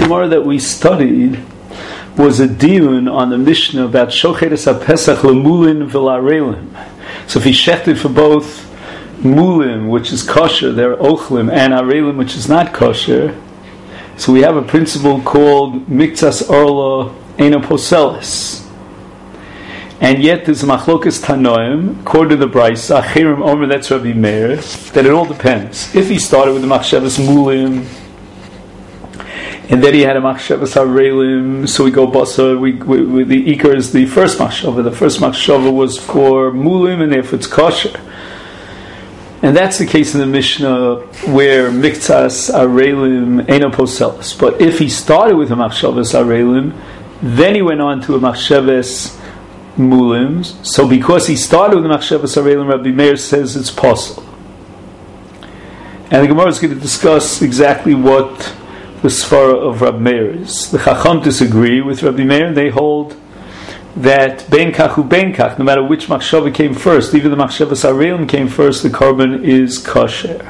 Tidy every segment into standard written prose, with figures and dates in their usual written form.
Gemara that we studied was a diyun on the Mishnah about Shocheres HaPesach L'mulin V'La'arelim. So if he shechted for both mulim, which is kosher, they're ochlim, and arelim, which is not kosher, so we have a principle called Miktsas Orla Eino Poselis. And yet there's a machlokas tanoim, according to the Brisa, Achirim Omer, that's Rabbi Meir, that it all depends. If he started with the machshavas mulim, and then he had a machshavas arelim, so we go basa, with the ikar is the first machshava. The first machshava was for mulim, and therefore it's kosher. And that's the case in the Mishnah where miktsas arelim eino poselis. But if he started with a machshavas arelim, then he went on to a machshavas mulims. So because he started with the machshavas arelim, Rabbi Meir says it's possible. And the Gemara is going to discuss exactly what the svara of Rabbi Meir is. The Chacham disagree with Rabbi Meir. They hold that ben kach u ben kach, no matter which machshava came first, even the machshavas arelim came first, the korban is kosher.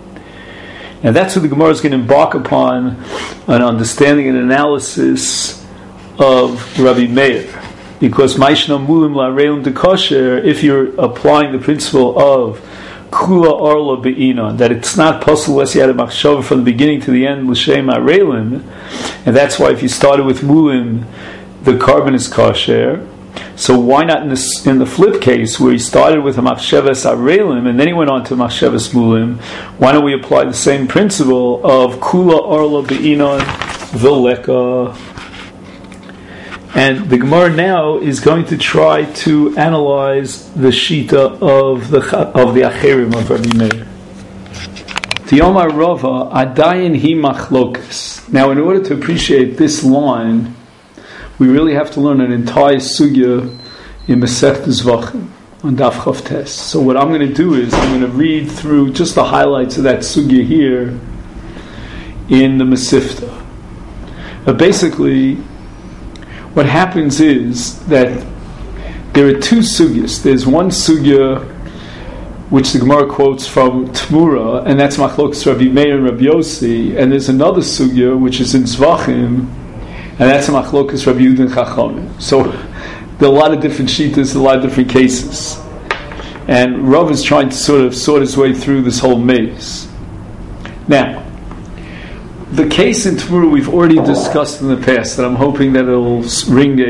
And that's what the Gemara is going to embark upon, an understanding and analysis of Rabbi Meir. Because Maishna Mulim La'arelim de Kosher, if you're applying the principle of Kula Orla Be'inon, that it's not possible unless you had a machshava from the beginning to the end, L'Shem Arelim, and that's why if you started with Mulim, the korban is kosher. So why not in the flip case, where he started with a machshavas arelim, and then he went on to machshavas mulim, why don't we apply the same principle of Kula Orla Be'inon V'Leka? And the Gemara now is going to try to analyze the shita of the Acherim of Rabbi Meir. Tiyomar Rava Adayin Hi Machlokas. Now, in order to appreciate this line, we really have to learn an entire sugya in Masechta Zvachim on Daf Chav Tes. So what I'm going to do is I'm going to read through just the highlights of that sugya here in the Masifta. But basically, what happens is that there are two sugyas. There's one sugya which the Gemara quotes from Tmura, and that's Machlokas Rabbi Meir and Rabbi Yossi, and there's another sugya which is in Zvachim, and that's a Machlokas Rabbi Yehuda and Chachamim. So there are a lot of different shitas, a lot of different cases, and Rav is trying to sort of sort his way through this whole maze. Now, the case in Tmura we've already discussed in the past, and I'm hoping that it'll ring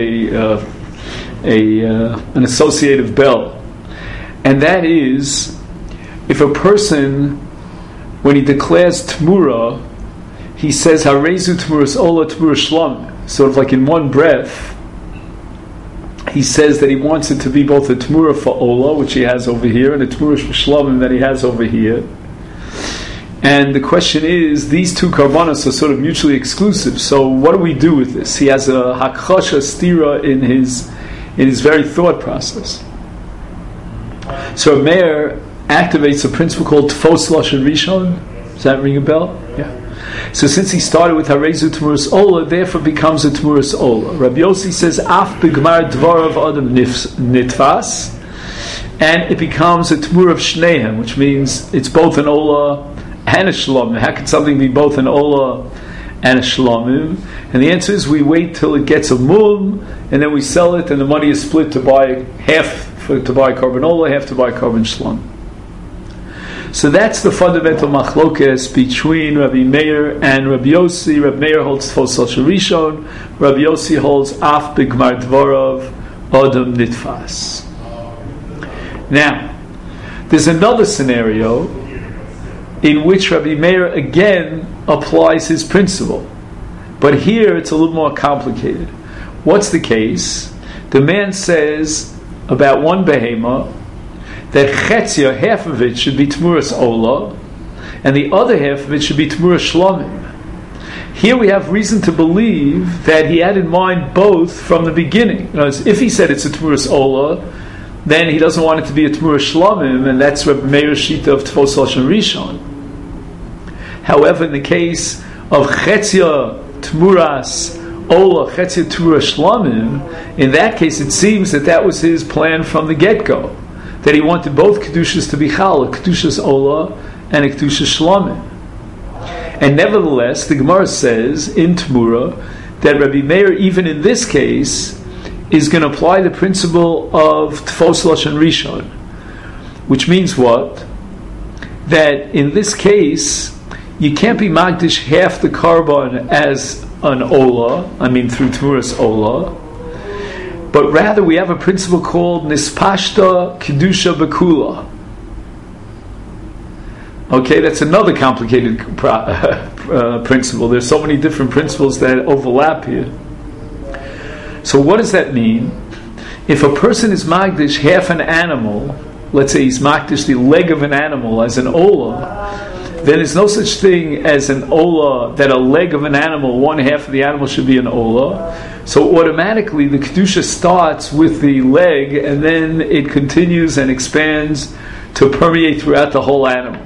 an associative bell. And that is, if a person, when he declares Tmura, he says Harezu Tmuras Ola Tmura Shlam, sort of like in one breath. He says that he wants it to be both a Tmura for Ola, which he has over here, and a Tmura for Shlamim that he has over here. And the question is, these two karbanos are sort of mutually exclusive. So what do we do with this? He has a hakchasha stira in his very thought process. So Meir activates a principle called Tfos Lashon Rishon. Does that ring a bell? Yeah. So since he started with Harezu Tmuras Ola, therefore becomes a Tmuras Ola. Rabbi Yossi says Af B'Gmar Dvarav Adam Nitvas, and it becomes a Tmur of Shnehem, which means it's both an Ola and a Shlomim. How can something be both an Ola and a Shlomim? And the answer is we wait till it gets a Mum, and then we sell it, and the money is split to buy half to buy korban Ola, half to buy korban Shlom. So that's the fundamental machlokes between Rabbi Meir and Rabbi Yossi. Rabbi Meir holds Tfos Lashon Rishon. Rabbi Yossi holds Af B'Gmar Dvarav Adam Nitfas. Now, there's another scenario in which Rabbi Meir again applies his principle. But here it's a little more complicated. What's the case? The man says about one behema that chetzia, half of it should be Tmuras Ola, and the other half of it should be Tmuras Shlomim. Here we have reason to believe that he had in mind both from the beginning. In other words, if he said it's a Tmuras Ola, then he doesn't want it to be a Tmuras Shlomim, and that's Rabbi Meir's shita of Tfos Lashon Rishon. However, in the case of chetzia Tmuras Ola, chetzia Tmuras Shlomim, in that case it seems that was his plan from the get-go, that he wanted both Kedushas to be Chal, a Kedushas Ola and a Kedushas Shlomim. And nevertheless, the Gemara says in Tmura that Rabbi Meir, even in this case, is going to apply the principle of Tfos Lashon Rishon, which means what? That in this case, you can't be Magdish half the Karban as an Ola, through Tmuras Ola, but rather we have a principle called Nispashta Kedusha Bekula. Okay, that's another complicated principle. There's so many different principles that overlap here. So what does that mean? If a person is Magdish half an animal, let's say he's Magdish the leg of an animal as an Ola, then there's no such thing as an Ola, that a leg of an animal, one half of the animal should be an Ola. So automatically the Kedusha starts with the leg and then it continues and expands to permeate throughout the whole animal.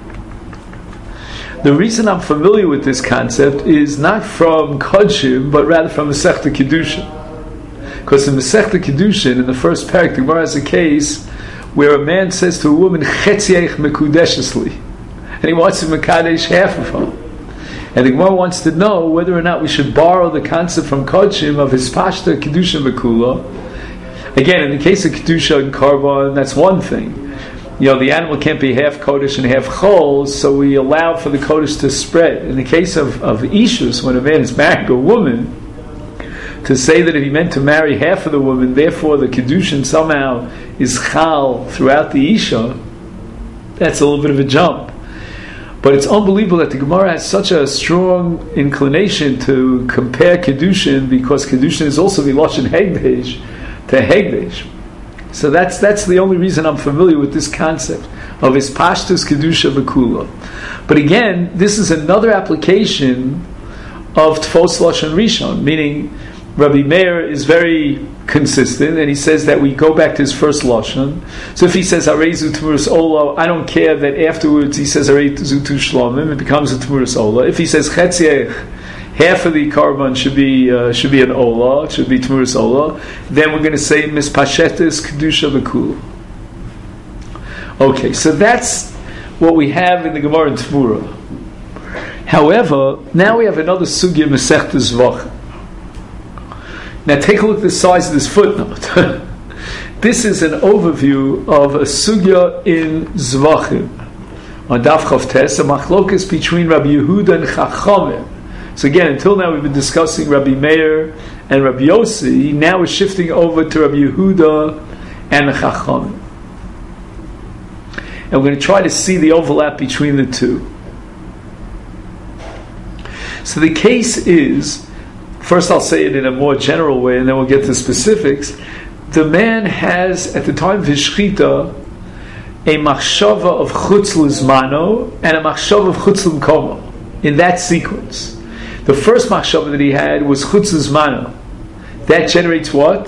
The reason I'm familiar with this concept is not from Kodshim, but rather from Masechta Kedushin. Because in Masechta Kedushin, in the first parak, the Gemara has a case where a man says to a woman, Chetziech Mekudeshesli, and he wants to Mekadesh half of her. And the Gemara wants to know whether or not we should borrow the concept from Kodshim of his Pashta Kedusha Mekula. Again, in the case of Kedusha and Karban, that's one thing. The animal can't be half Kodesh and half Chol, so we allow for the Kodesh to spread. In the case of Ishus, when a man is married to a woman, to say that if he meant to marry half of the woman, therefore the Kedushin somehow is Chal throughout the Isha, that's a little bit of a jump. But it's unbelievable that the Gemara has such a strong inclination to compare Kedushin, because Kedushin is also the Lashon Hegdesh to Hegdesh. So that's the only reason I'm familiar with this concept of his Pashtus Kedusha Bekula. But again, this is another application of Tfos Lashon Rishon, meaning Rabbi Meir is very consistent, and he says that we go back to his first Lashon. So if he says Arezu Tmuras Ola, I don't care that afterwards he says Arezu Tu Shlomim, it becomes a Tmuras Ola. If he says Chetziech, half of the Karban should be an Ola, it should be Tmuras Ola, then we're going to say Mispashetes Kedusha Bekula. Okay, so that's what we have in the Gemara in Tmura. However, now we have another sugya Masechtas Zvachim. Now take a look at the size of this footnote. This is an overview of a sugya in Zvachim. On Daf Chav Tes, a machlokas between Rabbi Yehuda and Chachamim. So again, until now we've been discussing Rabbi Meir and Rabbi Yossi. Now we're shifting over to Rabbi Yehuda and the Chachamim. And we're going to try to see the overlap between the two. So the case is, first I'll say it in a more general way and then we'll get to specifics. The man has, at the time of his shchita, a machshava of chutz lizmano and a machshava of chutz l'mkomo, in that sequence. The first machshava that he had was chutz lizmano. That generates what?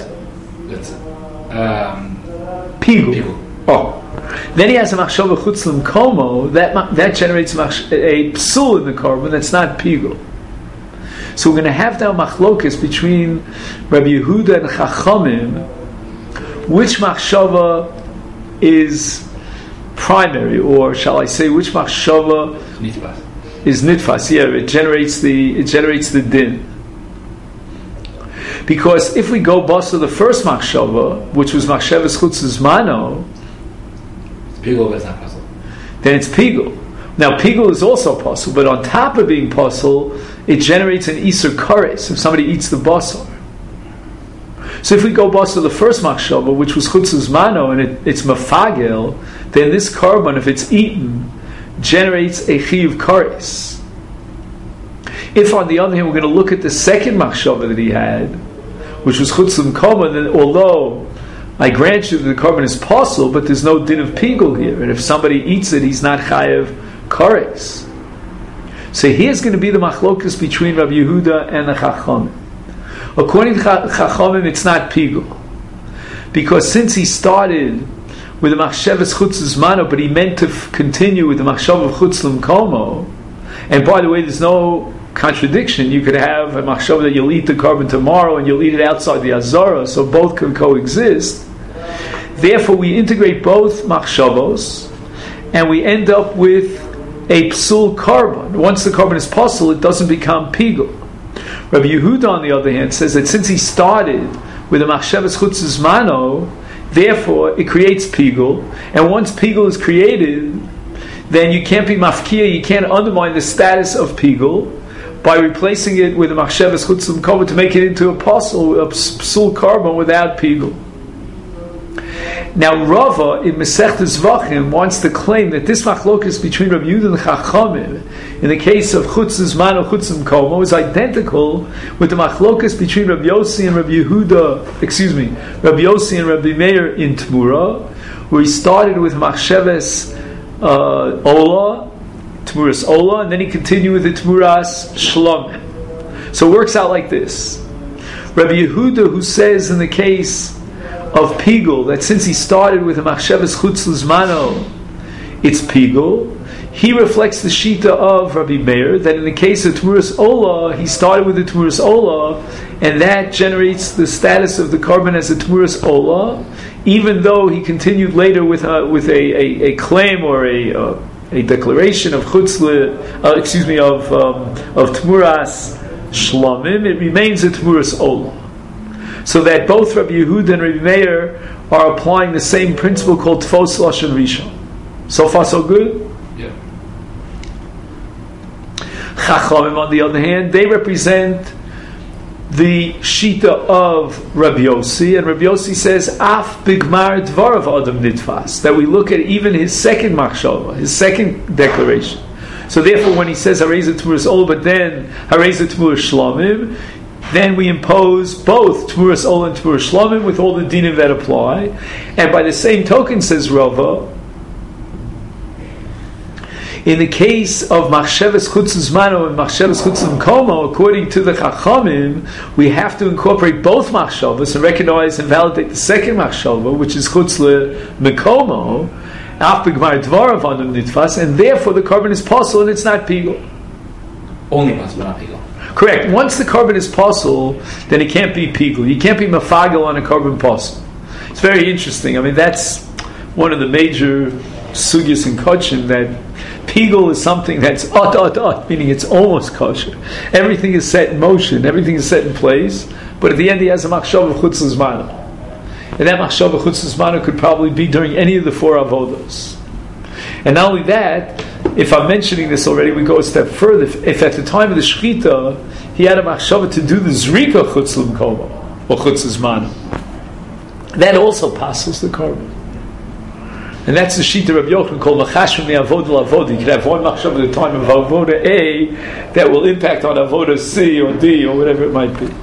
Pigul. Oh. Then he has a machshava of chutz l'mkomo, that generates a psul in the korban that's not pigul. So we're going to have now machlokas between Rabbi Yehuda and Chachamim, which machshava is primary, or shall I say, which machshava is nitfas? Yeah, it generates the din. Because if we go basa the first machshava, which was machshavas chutz zmano, pigul, that's not possible. Then it's pigul. Now pigul is also possible, but on top of being possible, it generates an isur kares if somebody eats the basar. So if we go basar the first machshava, which was chutz zmano, and it's mafagel, then this korban, if it's eaten, generates a chiyuv kares. If on the other hand we're going to look at the second machshava that he had, which was chutz l'mkoma, then although I grant you that the korban is possible, but there's no din of pigul here, and if somebody eats it, he's not chayav kares. So here's going to be the machlokas between Rabbi Yehuda and the Chachamim. According to Chachamim, it's not pigul, because since he started with the machshavas chutz zmano, but he meant to continue with the machshav of chutz l'mkomo, and by the way, there's no contradiction. You could have a machshav that you'll eat the korban tomorrow and you'll eat it outside the azara, so both can coexist. Therefore, we integrate both machshavos, and we end up with a psul carbon. Once the carbon is pasul, it doesn't become pigul. Rabbi Yehuda, on the other hand, says that since he started with a machshavas chutzes mano, therefore it creates pigul, and once pigul is created, then you can't be mafkia, you can't undermine the status of pigul by replacing it with a machshavas chutzes karbon to make it into a pasul, a psul carbon without pigul. Now Rava in Masechtas Zvachim wants to claim that this machlokas between Rabbi Yehuda and Chachamim in the case of chutzes mano chutzes komo is identical with the machlokas between Rabbi Yossi and Rabbi Yehuda, Rabbi Yossi and Rabbi Meir in Tmura, where he started with machshavas ola, Tmuras ola, and then he continued with the Tmuras shlomim. So it works out like this. Rabbi Yehuda, who says in the case of pigul that since he started with a machshavas chutzes mano, it's pigul. He reflects the shita of Rabbi Meir that in the case of Tmuras Ola, he started with the Tmuras Ola, and that generates the status of the carbon as a Tmuras Ola, even though he continued later with a claim or a declaration of of Tmuras Shlomim. It remains a Tmuras Ola. So that both Rabbi Yehuda and Rabbi Meir are applying the same principle called Tfos Lashon Rishon. So far, so good? Yeah. Chachamim, on the other hand, they represent the shita of Rabbi Yossi, and Rabbi Yossi says, Af bigmar dvarav adam nitfas, that we look at even his second machshava, his second declaration. So therefore, when he says Harei Tmuras Ola, but then Harei Tmuras Shlomim, then we impose both Tmuras Ola and Tmuras Shlomim with all the dinim that apply. And by the same token, says Rava, in the case of Machshavas Chutzes Mano and Machshavas Chutzes Komo, according to the Chachamim, we have to incorporate both Machshavas and recognize and validate the second Machshava, which is Chutzle Mekomo, Af B'Gmar Dvarav Adam Nitfas, and therefore the carbon is pasul and it's not pigul. Only pasul, not pigul. Correct. Once the carbon is pasul, then it can't be pigul. You can't be mafagel on a carbon pasul. It's very interesting. I mean, that's one of the major sugyas in kosher, that pigul is something that's meaning it's almost kosher. Everything is set in motion, everything is set in place, but at the end he has a machshava chutzes mano. And that machshava chutzes mano could probably be during any of the four avodos. And not only that, if I'm mentioning this already, we go a step further. If at the time of the shechita he had a machshava to do the zrika chutzlim komo or chutzes mano, that also passes the carbon. And that's the shita Rabbi Yochanan called machashim me'avoda l'avoda. You could have one machshava at the time of avoda A that will impact on avoda C or D or whatever it might be.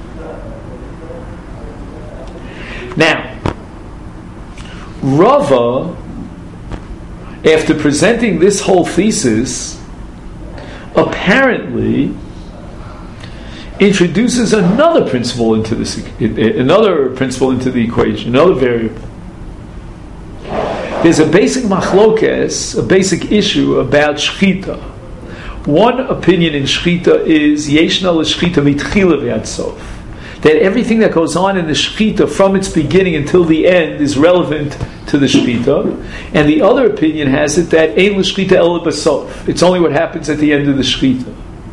Now, Rava, after presenting this whole thesis, apparently introduces another principle into the equation, another variable. There's a basic machlokes, a basic issue about shchita. One opinion in shchita is yeshna l'shchita mitchila v'ad sof, that everything that goes on in the shchita from its beginning until the end is relevant to the shchita. And the other opinion has it that ein l'shchita ela b'sof. It's only what happens at the end of the shchita.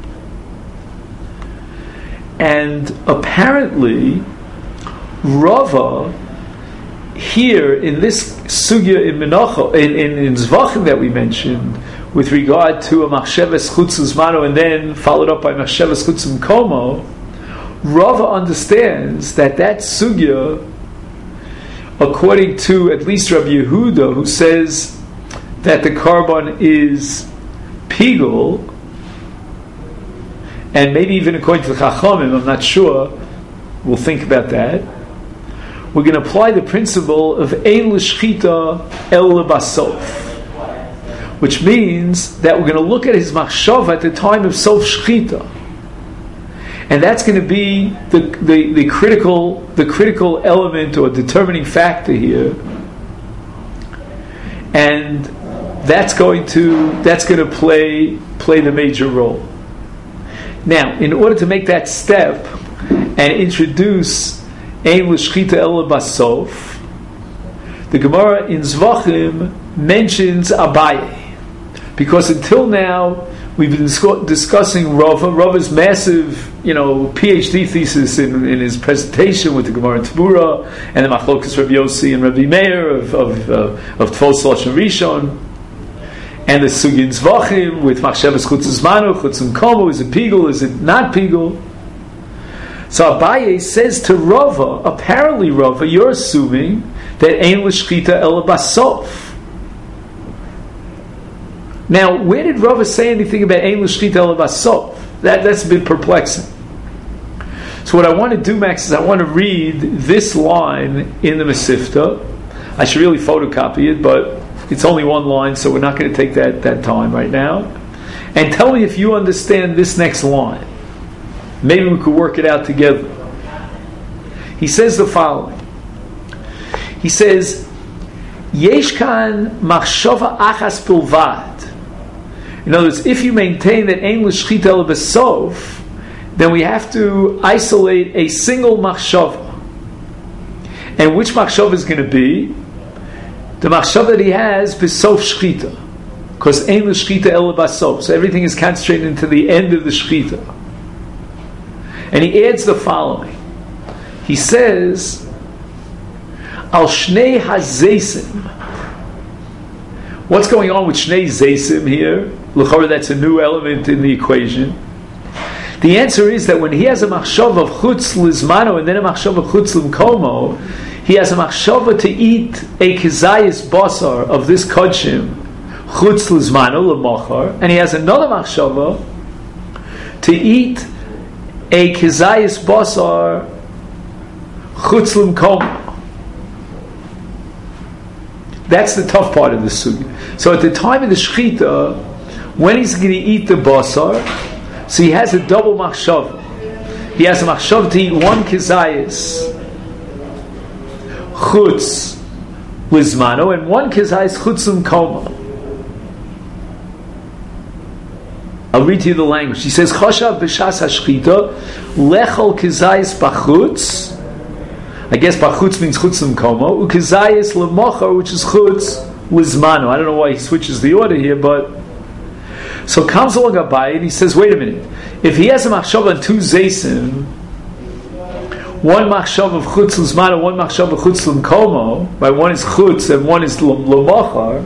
And apparently, Rava here in this sugya in Menacha, in Zvachim that we mentioned, with regard to a machshavas chutzes mano and then followed up by machshavas chutzes komo, Rava understands that sugya, according to at least Rabbi Yehuda, who says that the carbon is pigul, and maybe even according to the Chachamim, I'm not sure, we'll think about that, we're going to apply the principle of ein l'shchita el lebasof, which means that we're going to look at his machshava at the time of sof shchita, and that's going to be the critical element or determining factor here, and that's going to play the major role. Now, in order to make that step and introduce ein l'shchita el basof, the Gemara in Zvachim mentions Abaye. Because until now, we've been discussing Rava's massive, PhD thesis in his presentation with the Gemara and Tmura, and the Machlokas Rabbi Yossi and Rabbi Meir of Tfos Lashon Rishon, and the Sugin Zvachim with Machshavas Chutz Zmanu, Chutz Komo, is it Pigul, is it not Pigul? So Abaye says to Rava, apparently Rava, you're assuming that Ein L'Shchita El Basof. Now, where did Rava say anything about Ein L'Shchita El Basof? That's a bit perplexing. So what I want to do, Max, is I want to read this line in the Mesifta. I should really photocopy it, but it's only one line, so we're not going to take that time right now. And tell me if you understand this next line. Maybe we could work it out together. He says the following. He says, Yesh kan machshava achas pilvad. In other words, if you maintain that Ein L'Shchita El Basof, then we have to isolate a single machshava. And which machshava is going to be? The machshava that he has, B'sof Shchita. Because Ein L'Shchita El Basof. So everything is concentrated into the end of the Shchita. And he adds the following. He says, Al Shnei HaZeisim. What's going on with Shnei Zeisim here? L'chora, that's a new element in the equation. The answer is that when he has a machshav of chutz lizmano and then a machshav of chutz l'mkomo, he has a machshava to eat a kezayis basar of this kodshim chutz lizmano l'mochar, and he has another machshava to eat a kezayis basar chutz l'mkomo. That's the tough part of the sugi. So at the time of the shchita, when he's going to eat the basar, so he has a double machshav. He has a machshav to eat one kezayis chutz lizmano and one kezayis chutz l'mkomo. I'll read to you the language. He says, Choshav b'shas hashchita lechol kezayis b'chutz. I guess b'chutz means chutz l'mkomo. Ukezayis l'mochar, which is chutz lizmano. I don't know why he switches the order here, but so comes along Abaye and he says, wait a minute. If he has a machshav on two zeisim, one machshav of chutz l'zmano, one machshav of chutz l'mkomo, right? One is chutz and one is l'mochar.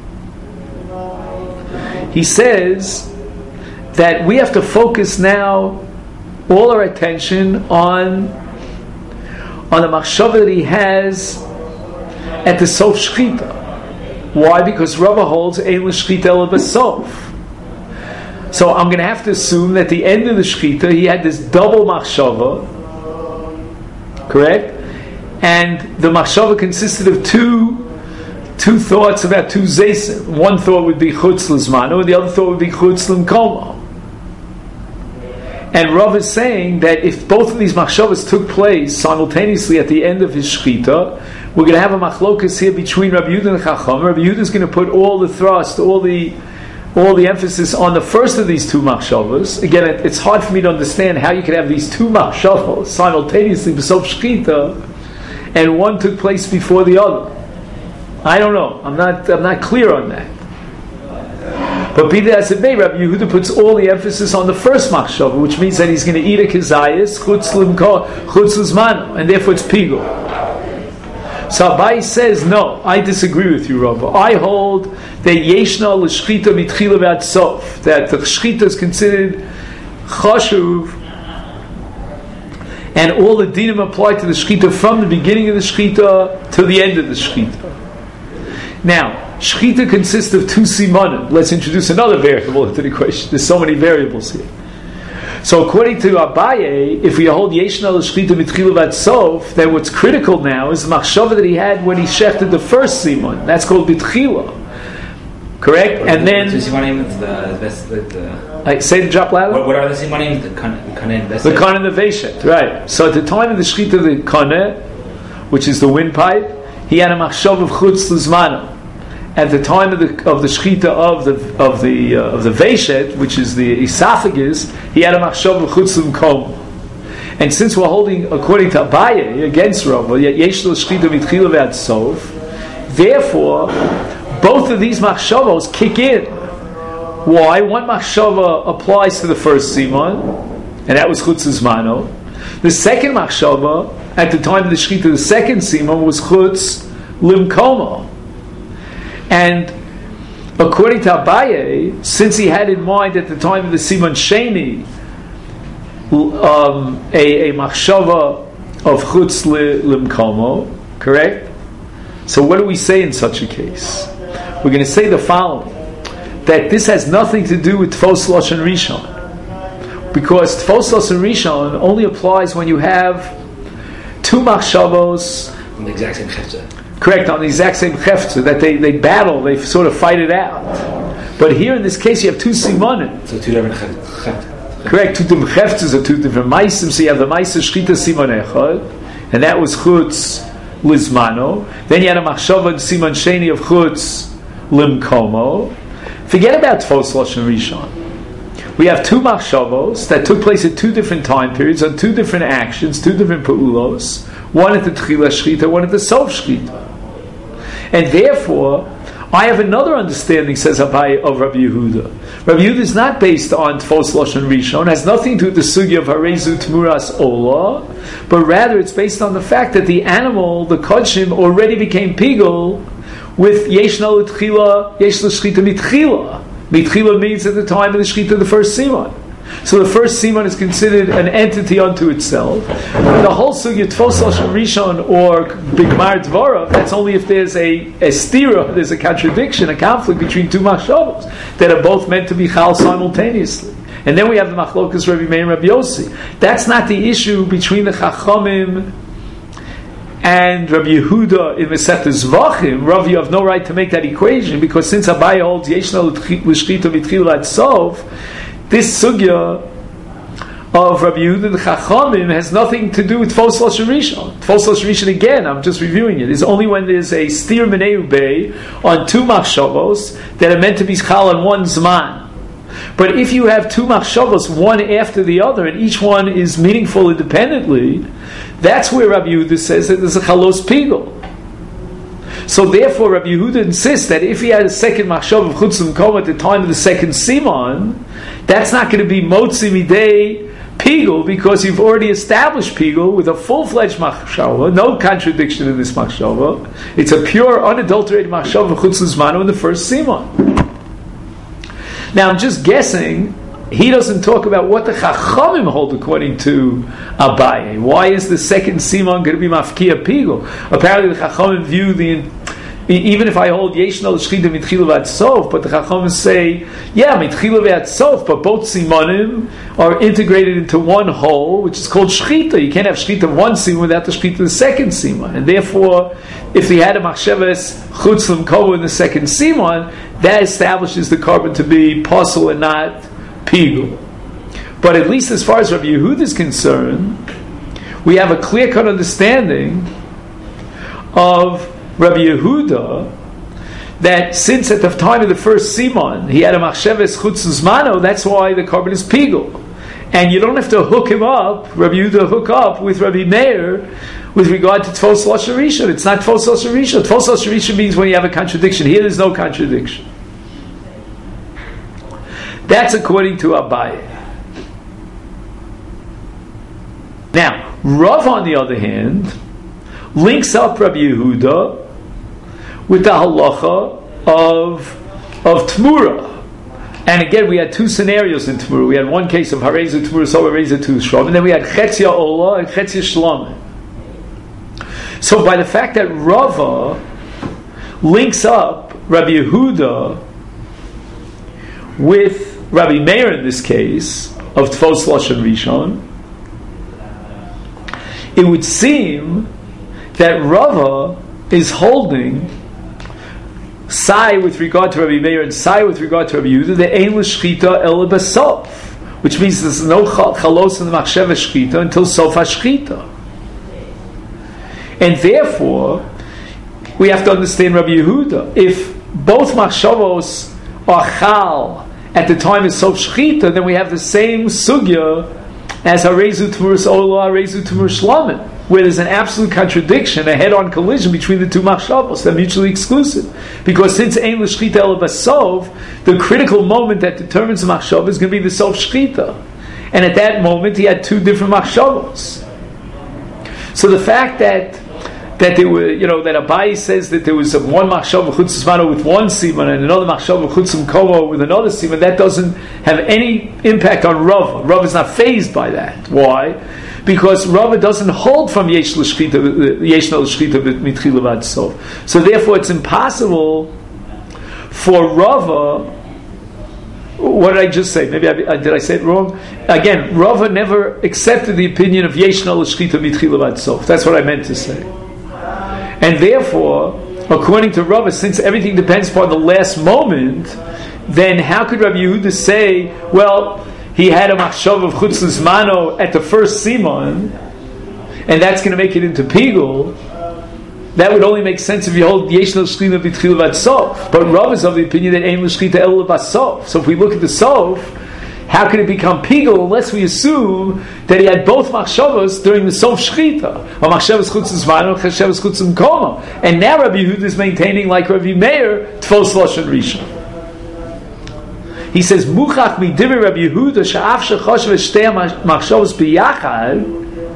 He says that we have to focus now all our attention on the machshava that he has at the sof shchita. Why? Because Rava holds Ein L'Shchita El Basof. So I'm going to have to assume that at the end of the shchita he had this double machshava, correct? And the machshava consisted of two thoughts about two zeisim. One thought would be chutz l'zmano, and the other thought would be chutz l'mkomo. And Rav is saying that if both of these machshavas took place simultaneously at the end of his shchita, we're going to have a machlokas here between Rabbi Yehuda and Chacham. Rabbi Yehuda is going to put all the thrust, all the emphasis on the first of these two machshavas. Again, it's hard for me to understand how you could have these two machshavas simultaneously b'sof shchita, and one took place before the other. I don't know. I'm not clear on that. But be that as it may, Rabbi Yehuda puts all the emphasis on the first machshava, which means that he's going to eat a kezayis chutz l'zmano, and therefore it's pigul. So Abaye says, no, I disagree with you, Rava. I hold that yeshna l'shchita mitchila v'ad sof, that the shchita is considered chashuv, and all the dinim apply to the shchita from the beginning of the shchita to the end of the shchita. Now, shchita consists of two simanim. Let's introduce another variable into the equation. There's so many variables here. So according to Abaye, if we hold yeshna l'shchita mitchila v'ad sof, then what's critical now is the machshava that he had when he shechted the first siman. That's called bitchila. Correct? And then say the drop louder. What are the simanim? The kaneh and the kaneh and the veshet. Right. So at the time of the shchita of the kaneh, which is the windpipe, he had a machshav of chutz l'zmano. At the time of the shchita of the veshet, which is the esophagus, he had a machshav of chutz l'mkomo. And since we're holding according to Abaye against Rava, yesh lo shchita mitchila v'ad sof, therefore both of these machshavos kick in Why? One machshava applies to the first siman, and that was chutz zmano. The second machshava, at the time of the shechita, the second siman was chutz limkomo. And according to Abaye, since he had in mind at the time of the siman sheni a machshava of chutz limkomo, correct? So what do we say in such a case? We're going to say the following, that this has nothing to do with Tfos Lashon Rishon, because Tfos Lashon Rishon only applies when you have two machshavos On the exact same chefza. correct, on the exact same chefza, that they battle, they sort of fight it out. But here in this case you have two simanim. So two different chefza. Correct, two different chefzas are two different maisim, so you have the maisa shchita siman echad, and that was chutz lizmano. Then you had a machshava and siman sheni of chutz limkomo. Forget about Tfos Lashon Rishon. We have two machshavos that took place at two different time periods, on two different actions, two different peulos, one at the Tchila Shchita, one at the Sof Shchita. And therefore, I have another understanding, says Abaye, of Rabbi Yehuda. Rabbi Yehuda is not based on Tfos Lashon Rishon, has nothing to do with the sugya of Harezu Tmuras Ola, but rather it's based on the fact that the animal, the Kodshim, already became Pigel with Yeshna L'Tchila, Yeshna Shchita Mitchila. Mitchila means at the time of the Shchita, the first Siman. So the first Siman is considered an entity unto itself. The whole sugya, Tfos Lashon Rishon or Bigmar Dvarav, that's only if there's a stira, there's a contradiction, a conflict between two machshavos that are both meant to be chal simultaneously. And then we have the machlokas Rabbi Meir and Rabbi Yossi. That's not the issue between the Chachamim and Rabbi Yehuda in Masechet Zvachim. Rav, you have no right to make that equation, because since Abaye holds Yeshna L'Shchita Mitchila Ad Sof, this sugya of Rabbi Yehuda the Chachamim has nothing to do with Tfos Lashon Rishon. Tfos Lashon Rishon, again, I'm just reviewing it, is only when there's a stir minei ubei on two machshavos that are meant to be chal on one zman. But if you have two machshavos, one after the other, and each one is meaningful independently, that's where Rabbi Yehuda says that there's a chalos pigel. So therefore, Rabbi Yehuda insists that if he had a second machshav of chutz limkomo at the time of the second siman, that's not going to be motzi midei pigel, because you've already established pigel with a full-fledged machshava, no contradiction in this machshava. It's a pure, unadulterated machshava of chutz lizmano in the first siman. Now I'm just guessing, he doesn't talk about what the Chachamim hold according to Abaye. Why is the second Siman going to be Mafkia Pigel? Apparently the Chachamim view even if I hold Yeshna L'Shchita Mitchila V'Ad Sof, but the Chachamim say, yeah, Mitchila V'Ad Sof, but both Simanim are integrated into one whole, which is called Shchita. You can't have Shchita of one Siman without the Shchita of the second Siman. And therefore, if he had a Machshavas Chutz L'Mkomo in the second Siman, that establishes the carbon to be Pasul and not Pigul. But at least as far as Rabbi Yehuda is concerned, we have a clear-cut understanding of Rabbi Yehuda that since at the time of the first Siman he had a machsheves chutz zmano, that's why the carbon is Pigul. And you don't have to hook him up, Rabbi Yehuda hook up with Rabbi Meir with regard to Tfos Lashon Rishon. It's not Tfos Lashon Rishon. Tfos Lashon Rishon means when you have a contradiction. Here there's no contradiction. That's according to Abaye. Now, Rav, on the other hand, links up Rabbi Yehuda with the halacha of Tmura. And again, we had two scenarios in Tmura. We had one case of Hareza Tmura, so Hareza Tu Shlom, and then we had Chetzia Ola and Chetzia Shlom. So by the fact that Rava links up Rabbi Yehuda with Rabbi Meir in this case of Tfos Lashon Rishon, it would seem that Rava is holding Sai with regard to Rabbi Meir and Sai with regard to Rabbi Yehuda, the Ein L'Shchita El B'Sof, which means there's no chalos in the Machsheva Shchita until Sof HaShchita. And therefore, we have to understand Rabbi Yehuda. If both Machshavos are Chal at the time of Sof Shchita, then we have the same sugya as Harezu Tmuras Ola, Harezu Tmur Shlamim. where there's an absolute contradiction, a head-on collision between the two machshavos. They're mutually exclusive. Because since ein l'shchita ela basov, the critical moment that determines the machshav is going to be the sof shchita. And at that moment, he had two different machshavos. So the fact that there were, that Abaye says that there was one machshav v'chutz zmano with one siman and another machshav v'chutz komo with another siman, that doesn't have any impact on Rava. Rava is not fazed by that. Why? Because Rava doesn't hold from yesh l'shchita mitchila v'ad sof. So therefore, it's impossible for Rava. What did I just say? Maybe did I say it wrong? Again, Rava never accepted the opinion of yesh l'shchita mitchila v'ad sof. That's what I meant to say. And therefore, according to Rava, since everything depends upon the last moment, then how could Rabbi Yehuda say, well, he had a machshav of chutz l'zmano at the first siman, and that's going to make it into pigul? That would only make sense if you hold yesh l'shchita b'tchila v'ad sof. But Rava is of the opinion that ein l'shchita ela b'sof. So if we look at the sof, how can it become pigul unless we assume that he had both machshavos during the sof shchita? Or machshavos chutz zmano, machshavos chutz koma. And now Rabbi Yehuda is maintaining, like Rabbi Meir, tfos lashon rishon. He says, Muchach midivir Rabbi Yehuda she'af shechosh v'shtei machshavos biyachad.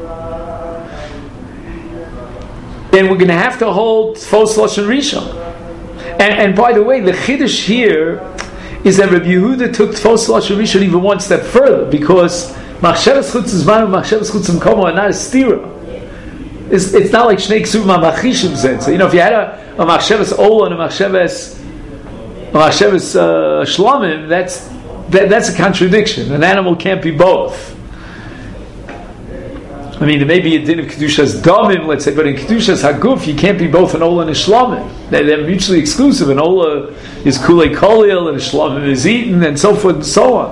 Then we're going to have to hold tfos lashon rishon. And by the way, the chiddush here is that Rabbi Yehuda took Tfos Lashon Rishon even one step further, because Machshavas Chutz Zman and Machshavas Chutz Komo are not a stira. It's not like Shnei Ksuvim HaMachishim Zen. So, if you had a Machshavas Ola and a Machshavas Shlomim, that's a contradiction. An animal can't be both. I mean, there may be a din of Kedushas Damim, let's say, but in Kedushas Haguf, you can't be both an Ola and a Shlomim. They're mutually exclusive. An Ola is Kulei Kolil, and a Shlomim is eaten, and so forth and so on.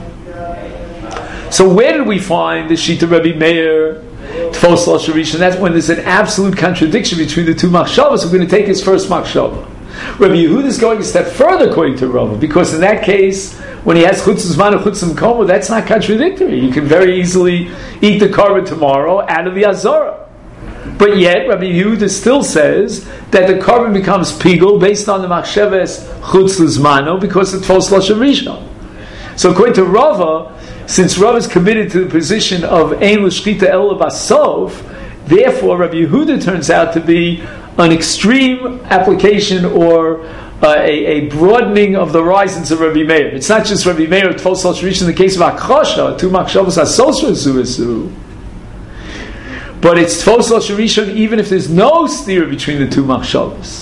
So where did we find the Shita Rabbi Meir, Tfos Lashon Rishon? That's when there's an absolute contradiction between the two machshavas. We're going to take his first machshava. Rabbi Yehuda is going a step further according to Rava, because in that case, when he has chutz zman and chutz komo, that's not contradictory. You can very easily eat the korban tomorrow out of the azara. But yet, Rabbi Yehuda still says that the korban becomes pigul based on the machsheves chutz zmano because it's tfos lashon rishon. So according to Rava, since Rava is committed to the position of ein l'shchita ela basov, therefore Rabbi Yehuda turns out to be an extreme application or a broadening of the horizons of Rabbi Meir. It's not just Rabbi Meir tfos lashon rishon in the case of Akhosha, two machshavos asosra zuesu, but it's tfos lashon rishon even if there's no steer between the two machshavos.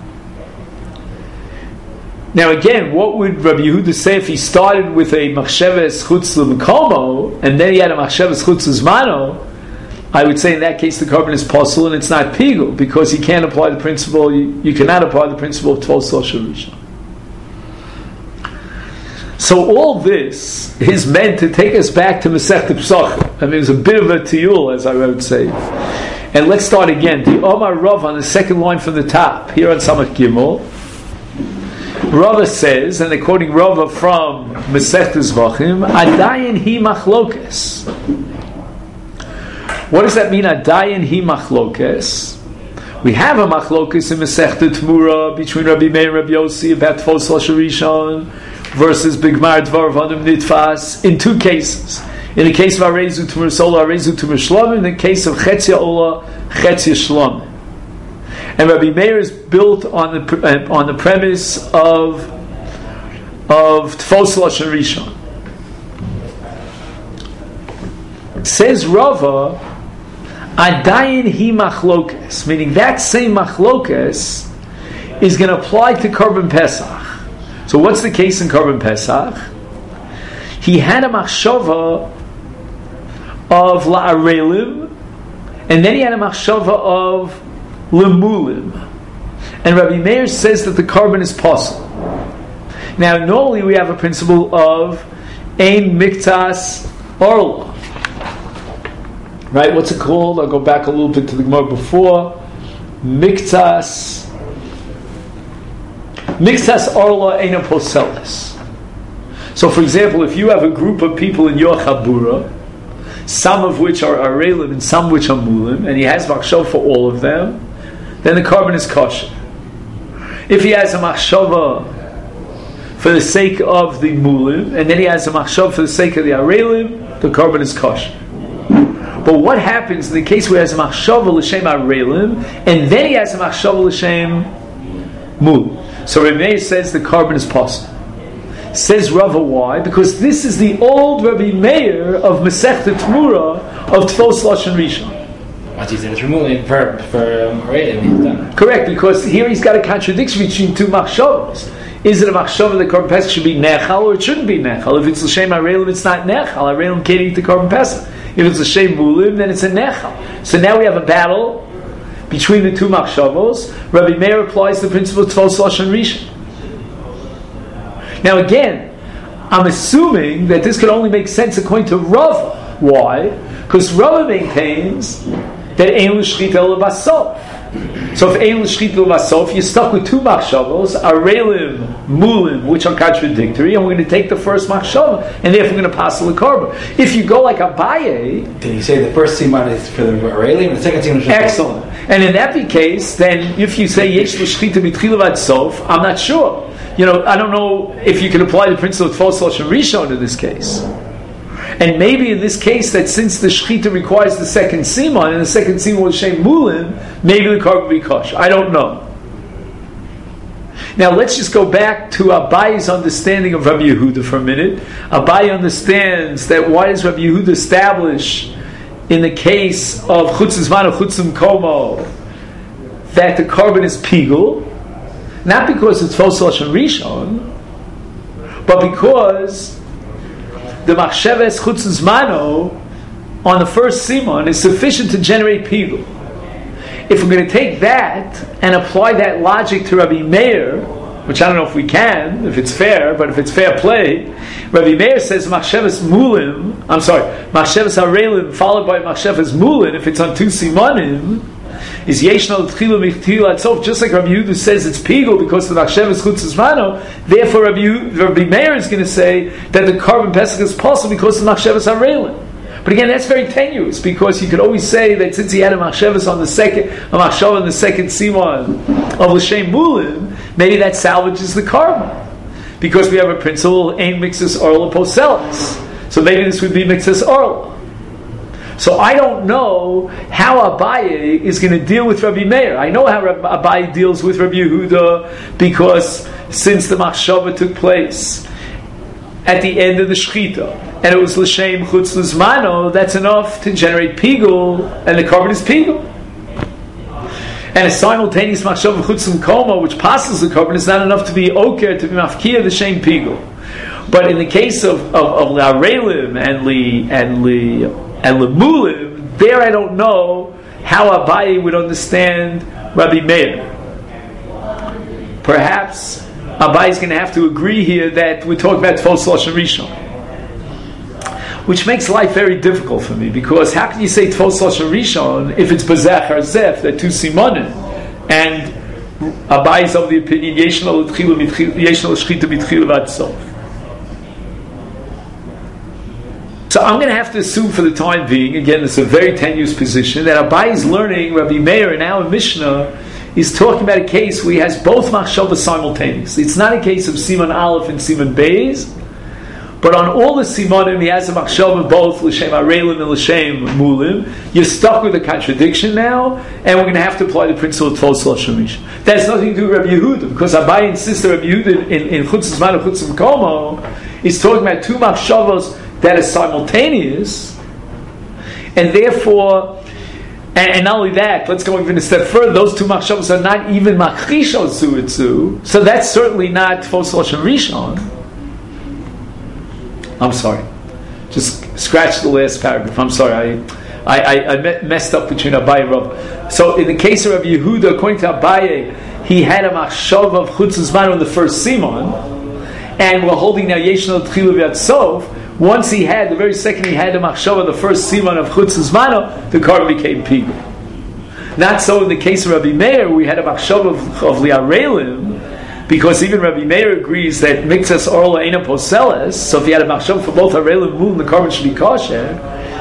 Now again, what would Rabbi Yehuda say if he started with a machsheves chutz l'mekomo and then he had a machsheves chutz l'zmano? I would say in that case the korban is possible and it's not pigul, because he can't apply the principle. You cannot apply the principle of tfos lashon rishon. So all this is meant to take us back to Masechta Pesachim. I mean, it's a bit of a tiyul, as I would say. And let's start again. The Omar Rav on the second line from the top here on Samach Gimel. Rava says, and they're quoting Rava from Masechta Zvachim, Adayin hi machlokes. What does that mean, Adayin hi machlokes? We have a machlokes in Masechta Tmura between Rabbi Meir and Rabbi Yossi about Tfos Lashon Rishon versus Bigmar Dvar Vadim Nitfas in two cases. In the case of Arezu Tmur Sola, Arezu Tmur Shlom, in the case of Chetzia Ola, Chetzia Shlom. And Rabbi Meir is built on the premise of Tfos Lashon Rishon. Says Rava, Adayin hi machlokes, meaning that same machlokes is going to apply to Korban Pesach. So what's the case in Korban Pesach? He had a machshava of la'arelim, and then he had a machshava of lemulim. And Rabbi Meir says that the korban is possible. Now, normally we have a principle of ein miktas orla. Right? What's it called? I'll go back a little bit to the Gemara before. Miktas orla ein poseles. So, for example, if you have a group of people in your chabura, some of which are arelim and some which are mulim, and he has machshava for all of them, then the carbon is kosher. If he has a machshava for the sake of the mulim, and then he has a machshava for the sake of the arelim, the carbon is kosher. But what happens in the case where he has a machshava l'shem arelim, and then he has a machshava l'shem mulim? So Rabbi Meir says the carbon is possible. Says Rava, why? Because this is the old Rabbi Meir of Masechta Tmura of Tfos Lashon Rishon. What is it? Removing for Arelim. Correct, because here he's got a contradiction between two machshavas. Is it a machshava that Korban Pesach should be nechal, or it shouldn't be nechal? If it's l'shem arelim, it's not nechal. Arelim can't eat the Korban Pesach. If it's l'shem mulim, then it's a nechal. So now we have a battle between the two machshavos. Rabbi Meir applies the principle of Tfos Lashon Rishon. Now again, I'm assuming that this could only make sense according to Rava. Why? Because Rava maintains that ein l'shchita levasof. So if ein l'shchita levasof, you're stuck with two machshavos, arelim, mulim, which are contradictory, and we're going to take the first machshava, and therefore we're going to pass the carbon. If you go like Abaye, did you say the first siman is for the Arelim and the second siman is for the excellent. And in that case, then if you say yesh l'shchita mitchila vad sof, I'm not sure. I don't know if you can apply the principle of Tfos Lashon Rishon in this case. And maybe in this case, that since the shechita requires the second siman, and the second siman was shem mulim, maybe the carbon will be kosher. I don't know. Now let's just go back to Abaye's understanding of Rabbi Yehuda for a minute. Abaye understands that why does Rabbi Yehuda establish in the case of chutzim zman or chutzim komo that the carbon is pigul? Not because it's Tfos Lashon Rishon, but because the machsheves chutzim zmano on the first simon is sufficient to generate pigul. If we're going to take that and apply that logic to Rabbi Meir, which I don't know if we can, if it's fair, but if it's fair play, Rabbi Meir says machsheves arelim followed by machsheves mulin, if it's on two simanim, is yeshna l'tchilu michtila atzof, just like Rabbi Yehuda says it's pigul because the machsheves chutzim zmano. Therefore, Rabbi Meir is going to say that the carbon pesach is possible because the machsheves arelim. But again, that's very tenuous because you could always say that since he had a machshavas on the second, a machshava on the second siman of l'shem mulim, maybe that salvages the carbon because we have a principle ein mixus orla poselis. So maybe this would be mixus orla. So I don't know how Abaye is going to deal with Rabbi Meir. I know how Abaye deals with Rabbi Yehuda because since the machshava took place at the end of the shechita, and it was l'shem chutz l'zmano, that's enough to generate pigul, and the carbon is pigul. And a simultaneous machshava chutz l'koma, which passes the carbon, is not enough to be oker, to be mafkia the shem pigul. But in the case of l'arelim and l'mulim, there I don't know how Abaye would understand Rabbi Meir. Perhaps Abaye is going to have to agree here that we're talking about Tfos Lashon Rishon, which makes life very difficult for me, because how can you say Tfos Lashon Rishon if it's Bazach or Zef, they're two simanim, and Abaye is of the opinion Yeshna l'shchita mitchila vad sof. So I'm going to have to assume for the time being, again, it's a very tenuous position, that Abaye is learning Rabbi Meir in our Mishnah is talking about a case where he has both machshavas simultaneously. It's not a case of Siman Aleph and Siman Beis, but on all the Simanim he has a machshava both l'shem arelim and l'shem mulim. You're stuck with a contradiction now, and we're going to have to apply the principle of Tfos Lashon Rishon. That has nothing to do with Rabbi Yehuda, because Abaye insists that Rabbi Yehuda in Chutzim Zman and Chutzim Komo is talking about two machshavas that are simultaneous, and therefore, and not only that, let's go even a step further, those two machshavos are not even machrishon suitzu, so that's certainly not Tfos Lashon Rishon. I'm sorry, just scratch the last paragraph. I'm sorry, I messed up between Abaye and Rav. So in the case of Rabbi Yehuda, according to Abaye, he had a machshav of chutzim zman on the first simon, and we're holding now yeshna l'tchilu v'yad sof. Once he had, the very second he had the machshava, the first siman of chutzim zmano, the carbon became pigul. Not so in the case of Rabbi Meir, we had a machshava of liarelim, because even Rabbi Meir agrees that mixas orla eina poseles. So if you had a machshava for both arelim and mulim, the carbon should be kosher.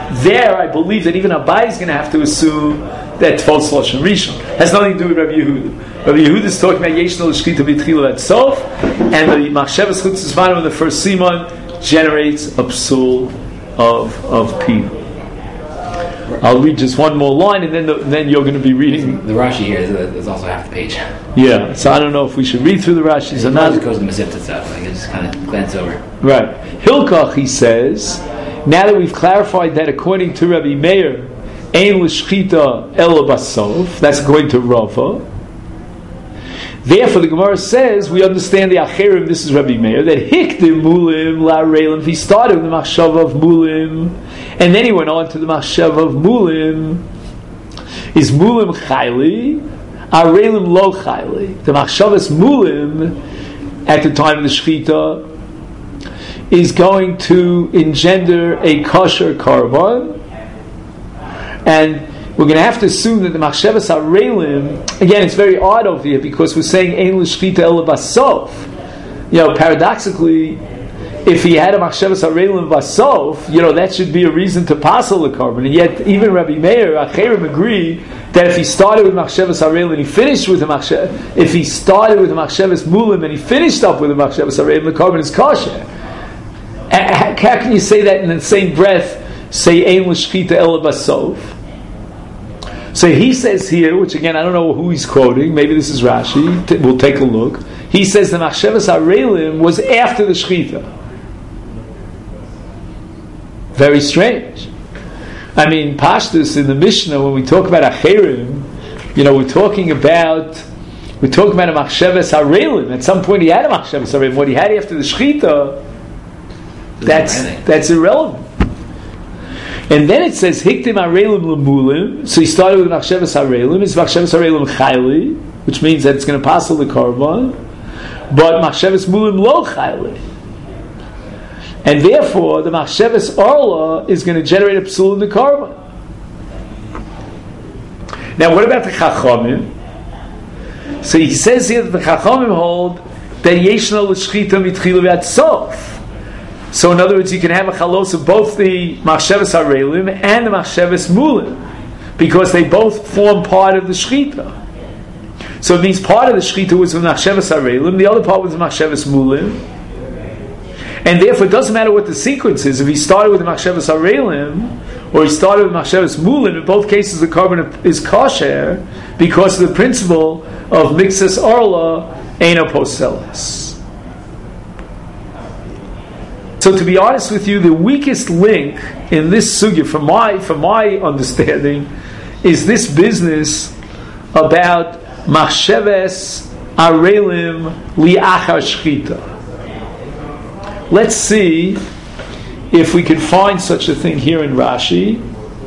there I believe that even Abai is going to have to assume that Tfos Lashon Rishon has nothing to do with Rabbi Yehuda. Rabbi Yehuda is talking about Yeshna L'Shkita B'Tchila at Sof, and the Machshavas Chutzes Manu in the first Simon generates a psul of people. I'll read just one more line, and then you're going to be reading. The Rashi here is also half the page. Yeah, so I don't know if we should read through the Rashis or not. It goes to Masifta stuff. I can just kind of glance over. Right. Hilkach, he says, now that we've clarified that according to Rabbi Meir, Ein l'shchita ela basof, that's according to Rava. Therefore, the Gemara says, we understand the Acherim, this is Rabbi Meir, that hikdim mulim la'reilim, he started with the machshava of mulim, and then he went on to the machshava of mulim, is mulim chayli, areilim lo chayli. The machshavas mulim, at the time of the shchita, is going to engender a kosher korban, and we're going to have to assume that the machshavas areilim, again, it's very odd over here because we're saying ein l'shchita ela basof. Paradoxically, if he had a machshavas areilim basof, that should be a reason to passel the korban. And yet, even Rabbi Meir, Acherim agree that if he started with machshavas areilim and he finished with the machshavas, if he started with the machshavas mulim and he finished up with the machshavas areilim, the korban is kosher. How can you say that in the same breath? Say ein l'shchita ela basof. So he says here, which again I don't know who he's quoting. Maybe this is Rashi. We'll take a look. He says the machshavas areilim was after the shchita. Very strange. I mean, Pashtus in the Mishnah when we talk about acherim, we're talking about a machshavas areilim. At some point he had a machshavas areilim. What he had after the shchita, that's irrelevant. And then it says hiktim areilim lemulim. So he started with machshavas areilim. It's machshavas areilim chayli, which means that it's going to passel the korban. But machshavas mulim lo chayli, and therefore the machshavas orla is going to generate a psul in the korban. Now, what about the chachamim? So he says here that the chachamim hold that yeshna l'shchita mitchila v'ad sof. So in other words, you can have a chalos of both the machshavas areilim and the machshavas mulim, because they both form part of the shchita. So it means part of the shchita was with machshavas areilim, the other part was machshavas mulim, and therefore it doesn't matter what the sequence is. If he started with the machshavas areilim or he started with machshavas mulim, in both cases the korban is kosher because of the principle of mixas orla eino poseles. So to be honest with you, the weakest link in this sugya, from my understanding, is this business about machshavas areilim li'achar shchita. Let's see if we can find such a thing here in Rashi.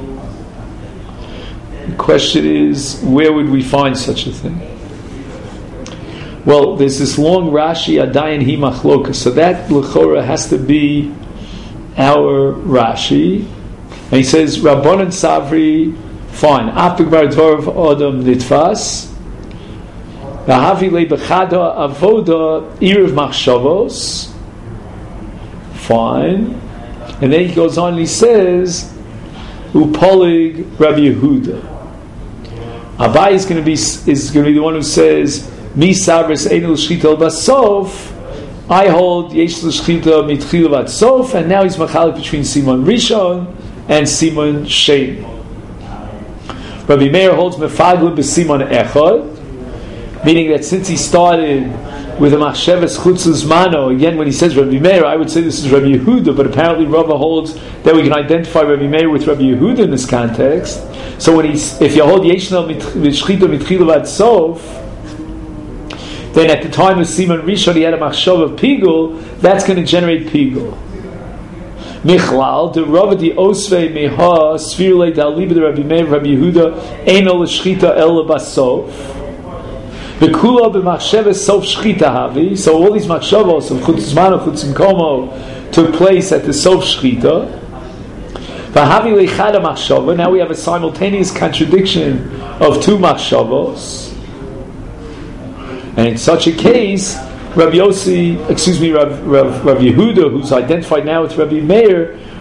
The question is, where would we find such a thing? Well, there's this long Rashi, Adayin Hi Machloka, so that l'chora has to be our Rashi. And he says, Rabbanan Savri, fine. Apik bar dvarav Adam nitfas. V'havi le bechada avoda irav machshavos. Fine. And then he goes on and he says, Upolig Rabbi Yehuda. Abai is going to be the one who says, Mi sabres einul shchita basof. I hold yesh l'shchita mitchila vat sof, and now he's machalik between Simon Rishon and Simon Shein. Rabbi Meir holds mefaglim b'Simon echad, meaning that since he started with a machshavas chutzos mano, again when he says Rabbi Meir, I would say this is Rabbi Yehuda, but apparently Rava holds that we can identify Rabbi Meir with Rabbi Yehuda in this context. So if you hold yeshna l'shchita mitchila vat sof, then at the time of Simon Rishon he had a machshav of pigul, that's going to generate pigul. Michlal, the Rava di Osvei Meha, Svirle Daliba, the Rabbi Meir, Rabbi Yehuda, Eino l'shchita el basof. Bekula b'machshavas sof shchita havi. So all these machshavos of chutzim mano, chutzim komo took place at the sof shchita. V'havi leichada machshava. Now we have a simultaneous contradiction of two machshavos. And in such a case, Rabbi Yehuda, who's identified now with Rabbi Meir,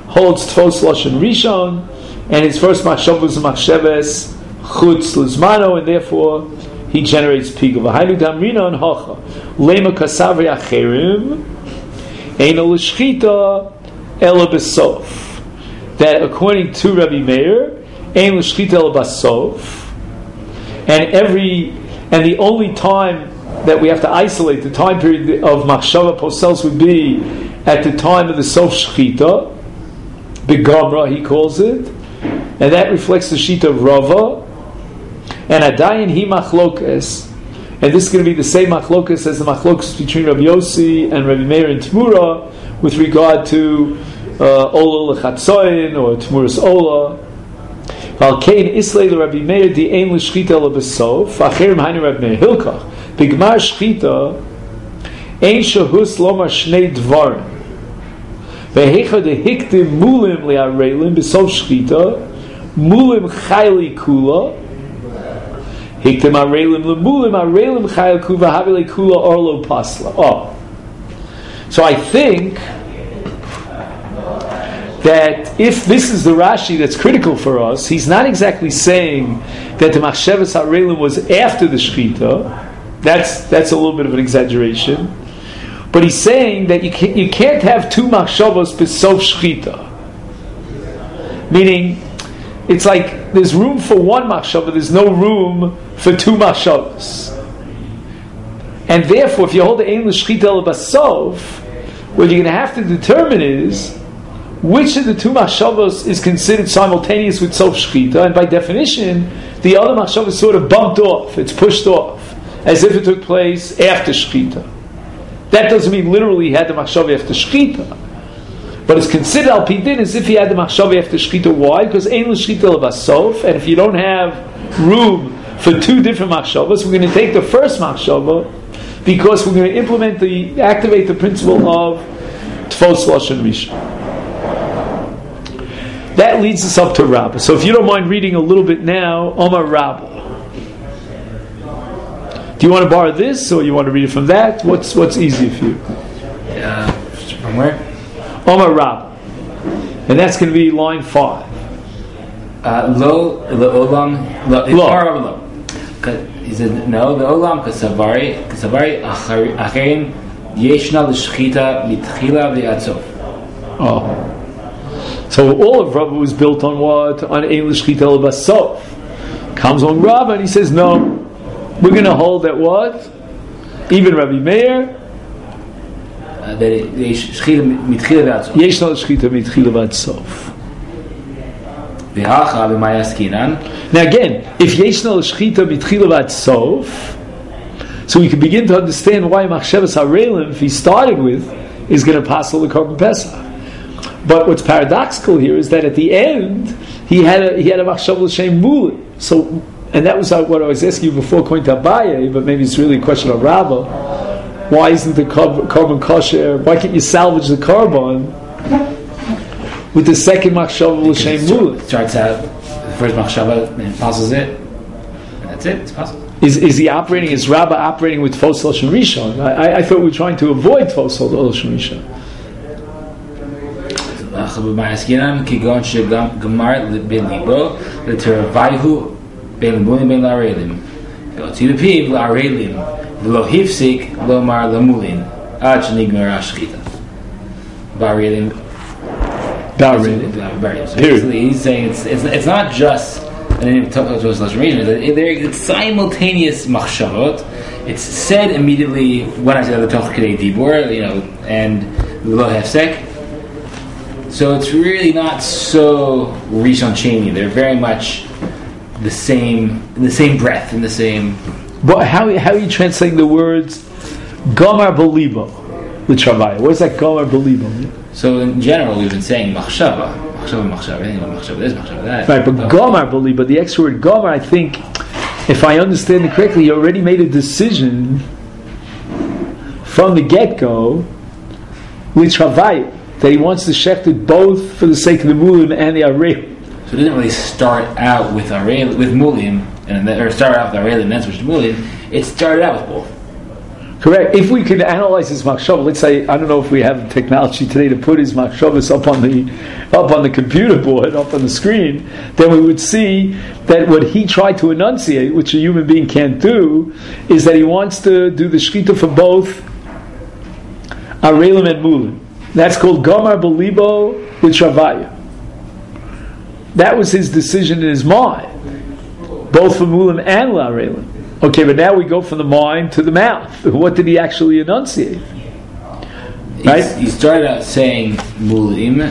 holds Tfos Lashon Rishon, and his first machshava was machsheves chutz lizmano, and therefore he generates piga. V'hainu damrina and hacha lema kasavri acherim eino l'shchita ela besof. That according to Rabbi Meir, ein l'shchita ela basof, and the only time that we have to isolate the time period of machshava posels would be at the time of the sof shchita, begamra he calls it, and that reflects the shita of Rava. And adayin hi machlokes, and this is going to be the same machlokes as the machlokes between Rabbi Yossi and Rabbi Meir and Tmura with regard to ola lechatzoin or Tmuras ola. Val kein islay Rabbi Meir di ein l'shchita ela besof acherim hainu Rabbi Meir hilkach bigmar shchita ein shahus lomar shnei dvarim vehecha de hiktim mulim le'arelim besof shchita mulim chayli kula hiktim arelim lemulim arelim chayli kula havile kula orlo pasla. Oh, so I think that if this is the Rashi that's critical for us, he's not exactly saying that the machshavas harelim was after the shchita. That's a little bit of an exaggeration. But he's saying that you can't have two machshavos besof shchita. Meaning, it's like there's room for one machshava, there's no room for two machshavos. And therefore, if you hold the ein l'shchita ela basof, what you're going to have to determine is which of the two machshavos is considered simultaneous with sof shchita, and by definition, the other machshav is sort of bumped off, it's pushed off, as if it took place after shchita. That doesn't mean literally he had the machshav after shchita, but it's considered al pi din as if he had the machshav after shchita. Why? Because ein l'shchita ela basof, and if you don't have room for two different machshavos, we're going to take the first machshava because we're going to activate the principle of tfos lashon rishon. That leads us up to Rabbah. So if you don't mind reading a little bit now, Omar Rabbah. Do you want to borrow this, or you want to read it from that? What's easier for you? From where? Omar Rabbah. And that's going to be line 5. Lo olam lo. He said no. The olam kasavari acherim yeshna l'shchita mitchila v'yatzof. Oh. So all of Rabbah was built on what? On ein l'shchita ela basof. Comes on Rabbah and he says, no, we're going to hold that what? Even Rabbi Meir, Yeshna l'shchita mitchila v'yatzof. Now again, if yeshna l'shchita mitchila v'yatzof, so we can begin to understand why machshavas harelim, if he started with, is going to pass all the Korban Pesach. But what's paradoxical here is that at the end he had a machshav l'shem mulim. So, and that was what I was asking you before, according to Abaye, but maybe it's really a question of Rabbah. Why isn't the korban kosher? Why can't you salvage the korban with the second machshav l'shem mulim? Starts out the first machshava and passes it, and that's it. It's possible. Is he operating? Is Rabbah operating with tfos lashon rishon? I thought we were trying to avoid tfos lashon rishon. כגון שגמר בליבו לתרוויהו בין למולים בין לערלים והוציא בפיו לערלים ולא הפסיק לומר למולים עד שנגמרה השחיטה בערלים. So basically he's saying it's not just it's simultaneous machshavot. It's said immediately when I say the toch k'dei dibur, and lo hefsek. So it's really not so Rishon Sheni. They're very much the same breath, in the same. But how are you translating the words Gomar Belibo with Travaya? What is that Gomar Belibo? So in general, we've been saying machshava, machshava this, machshava that. Right, but Gomar Belibo, the extra word Gomar, I think, if I understand it correctly, he already made a decision from the get-go with Travaya that he wants to shecht it both for the sake of the mulim and the arelim. So it didn't really start out with mulim, or start out with arelim and then switch to mulim. It started out with both. Correct. If we could analyze his machshava, let's say, I don't know if we have technology today to put his machshavas up on the computer board, up on the screen, then we would see that what he tried to enunciate, which a human being can't do, is that he wants to do the shechita for both Arelim and Mulim. That's called Gomar Belibo L'Travaya. That was his decision in his mind, both for Mulim and L'Arelim. Okay, but now we go from the mind to the mouth. What did he actually enunciate? Right? He started out saying Mulim,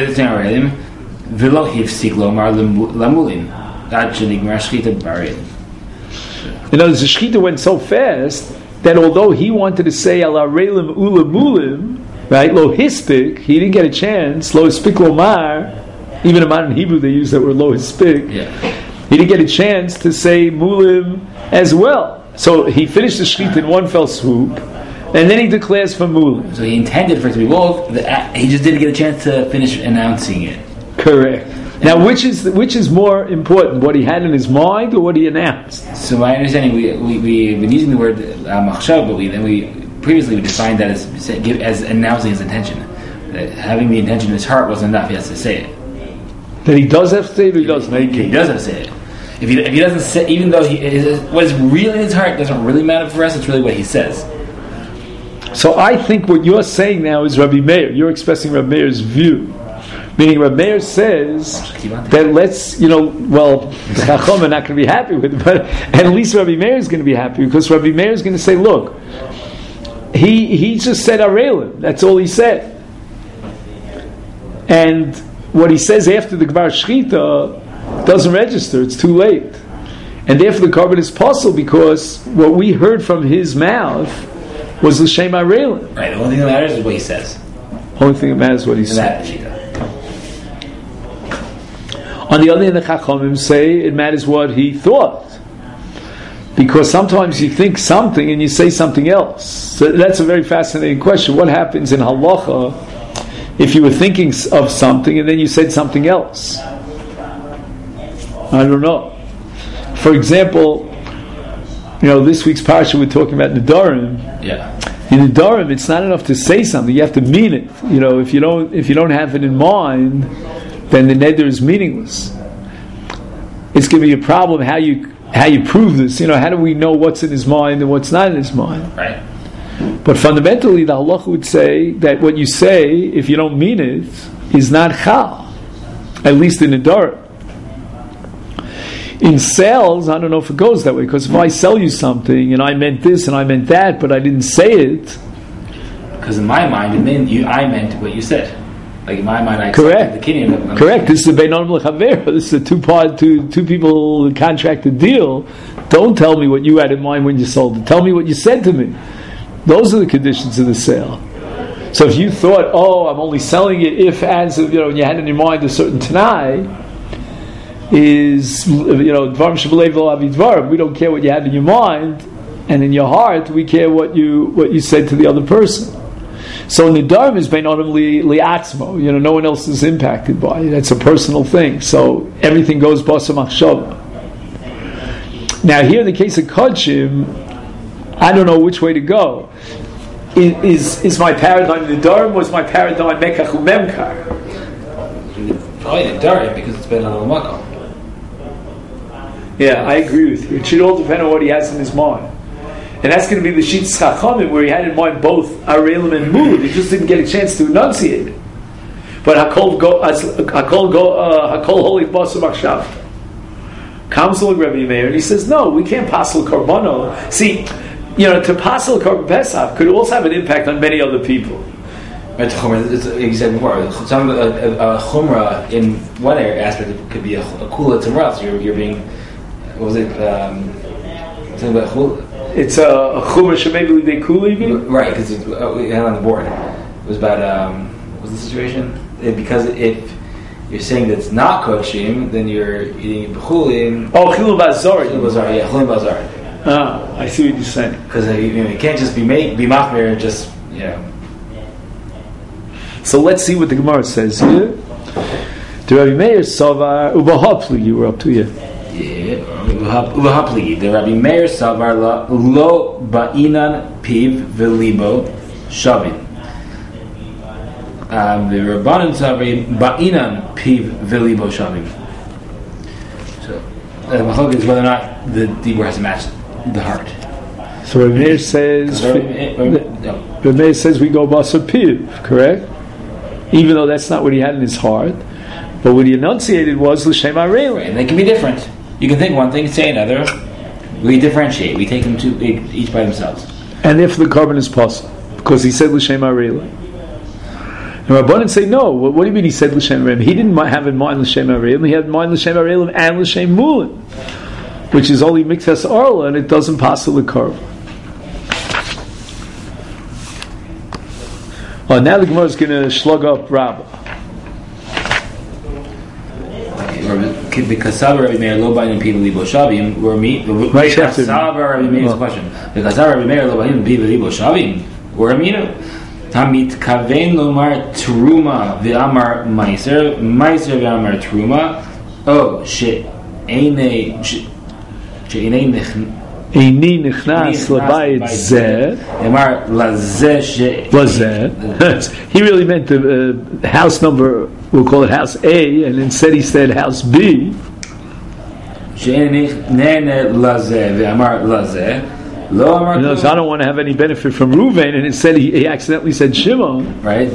V'lo hifsik lomar lamulim. That shenigmar shchita b'arelim. In other words, the shechita went so fast that although he wanted to say al arelim ula mulim, right, lo hispik, he didn't get a chance. Lo hispik lomar, even in modern Hebrew they use that word lo hispik. Yeah. He didn't get a chance to say mulim as well. So he finished the shechita in one fell swoop, and then he declares for mulim. So he intended for it to be both. He just didn't get a chance to finish announcing it. Correct. Now, which is more important, what he had in his mind or what he announced? So my understanding, we've been using the word machshav, but we previously defined that as announcing his intention. That having the intention in his heart wasn't enough; he has to say it. That he does have to say it, or he doesn't. He does have to say it. If he doesn't say, even though what is really in his heart doesn't really matter for us, it's really what he says. So I think what you're saying now is Rabbi Meir. You're expressing Rabbi Meir's view. Meaning Rabbi Meir says that let's, the Chacham are not going to be happy with it, but at least Rabbi Meir is going to be happy, because Rabbi Meir is going to say, look, he just said Arelim. That's all he said. And what he says after the Gvar Shechita doesn't register. It's too late. And therefore the carbon is possible, because what we heard from his mouth was L'Shem Arelim. Right, the only thing that matters is what he says. Only thing that matters is what he said. On the other hand, the Chachamim say it matters what he thought, because sometimes you think something and you say something else. So that's a very fascinating question. What happens in halacha if you were thinking of something and then you said something else? I don't know. For example, this week's parsha we're talking about Nedarim. Yeah. In Nedarim, it's not enough to say something; you have to mean it. If you don't have it in mind, then the neder is meaningless. It's going to be a problem how you prove this. How do we know what's in his mind and what's not in his mind? Right. But fundamentally, the halacha would say that what you say, if you don't mean it, is not chal. At least in Nedarim. In sales, I don't know if it goes that way, because if I sell you something and I meant this and I meant that, but I didn't say it, because in my mind, I meant what you said. Like in my mind, I accepted the kinyan. Correct. This is a beinon l'chaver. This is a two people contracted deal. Don't tell me what you had in mind when you sold it. Tell me what you said to me. Those are the conditions of the sale. So if you thought, I'm only selling it if, as of, and you had in your mind a certain tanai, is, dvarim shebelev lo avi dvarim. We don't care what you had in your mind, and in your heart, we care what you said to the other person. So Nedarim is beinon li'atzmo. No one else is impacted by it. That's a personal thing. So everything goes b'asa machshava. Now here in the case of Kodshim, I don't know which way to go. Is my paradigm Nedarim, or is my paradigm Mekach u'Memkar? Probably Nedarim, because it's beinon l'makom. Yeah, I agree with you. It should all depend on what he has in his mind. And that's going to be the Shitz Chachamim, where he had in mind both Arelim and Mulim. He just didn't get a chance to enunciate it. But Hakol Holy Basa Machshav comes to Rabbi Meir and he says, no, we can't pasel Karbono. See, to pasel Karban Pesach could also have an impact on many other people. Right, you said before, some chumrah in one aspect could be a kula somewhere else. You're being, what was it? Something about chula. It's a chumrah shemei they kuli. Right, because we had on the board. It was about what was the situation? Because if you're saying that it's not koshim, then you're eating b'chulin. Oh, chilul bazar. Chilul bazar, yeah, chilul bazar. Ah, I see what you're saying. Because you can't just be machmir and just So let's see what the Gemara says here. To Rabbi Meir Savar Ubahopli, you were up to here. Ulahapli, the Rabbi Meir Savar lo ba'inan piv v'libo shavin. The Rabbanan Savar ba'inan piv v'libo shavin. So the machlok is whether or not the dibur has to match the heart. So Rabbi Meir says, Rabbi Meir says we go basar piv, correct? Even though that's not what he had in his heart, but what he enunciated was l'shem arela. And they can be different. You can think one thing, say another. We differentiate. We take them each by themselves. And if the carbon is possible, because he said l'shem arela. And Rabbanan say no. What do you mean he said l'shem arela? He didn't have in mind l'shem arela. He had in mind l'shem arela and l'shem mulin, which is only miktas arla, and it doesn't pass the carbon. Oh, now the Gemara is going to slug up Rabbah. The Kasav Rabbi Meir lo ba'in piv libo shavim. Right after Kasav Rabbi Meir's question. The Kasav Rabbi Meir lo ba'in piv libo shavim. We're Aminu. Hamit kaven lomar truma v'amar meiser v'amar truma. Oh shit. Einei Eini nichnas l'bayit zeh. Emar lazeh she. Lazeh. He really meant the house number. We'll call it house A, and instead he said house B. She'einei nene lazeh ve'amar lazeh. Lo amar. So I don't want to have any benefit from Reuven, and instead he accidentally said Shimon. Right.